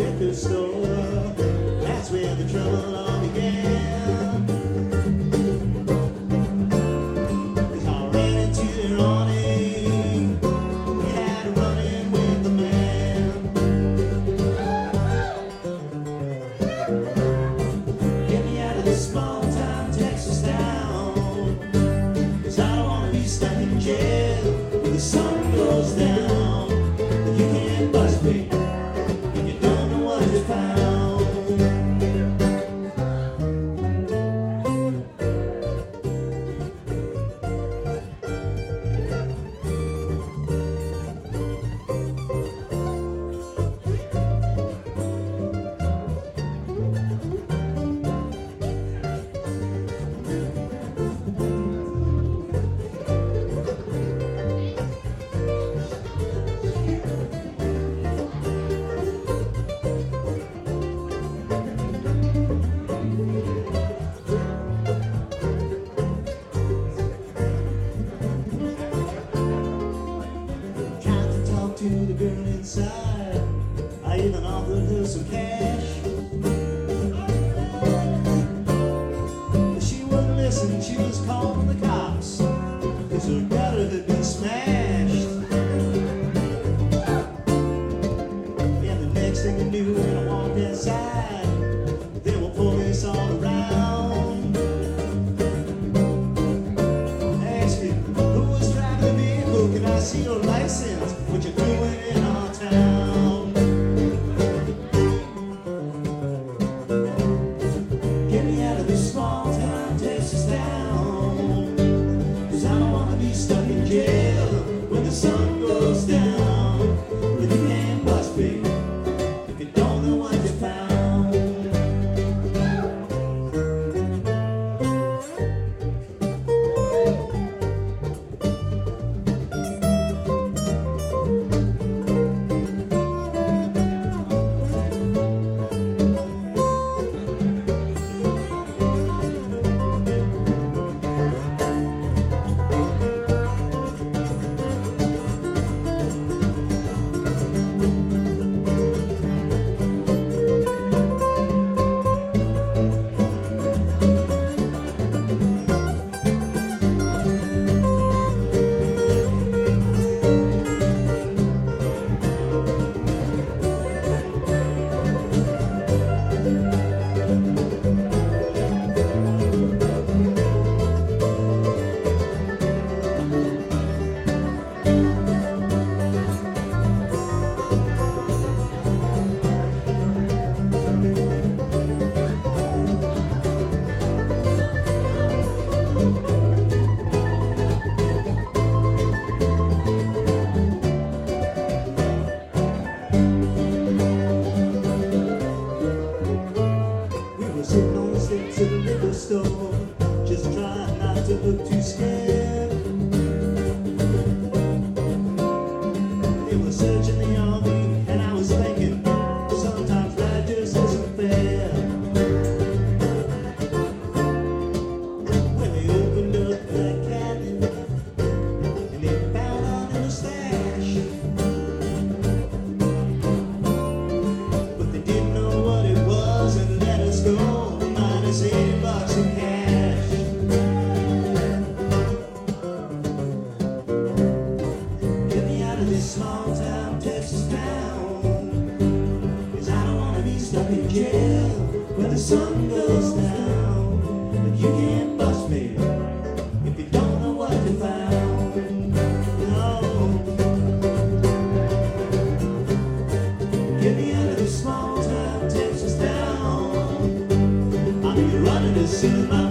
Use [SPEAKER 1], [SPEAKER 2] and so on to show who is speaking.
[SPEAKER 1] liquor store. That's where the trouble all began. 'Cause I ran into Ronnie, he had a run-in with the man. Get me out of this small-time Texas town, 'cause I don't wanna be stuck in jail when the sun goes down. You can't bust me if you don't know what you found. To the girl inside, I even offered her some cash, but she wouldn't listen. She was calling the cops, 'cause her gutter had been smashed. And the next thing I knew, when I walked inside, there were police all around. I asked me, who was driving the vehicle? Can I see your license? What you doing in our town? Get me out of this small-town Texas town, 'cause I don't wanna be stuck in jail when the sun goes down. But you can't bust me if you don't know what you found. Sitting on the steps of the liquor store, just trying not to look too scared. They were searching the army, and I was thinking, sometimes life just isn't fair. When they opened up that cabinet, and they found under the stash, but they didn't know what it was and let us go. $80 in cash. Get me out of this small-town Texas town, 'cause I don't wanna be stuck in jail when the sun goes down. But you can't bust me if you don't know what you found. No. Get me out of this small-town Texas town. You're running to see my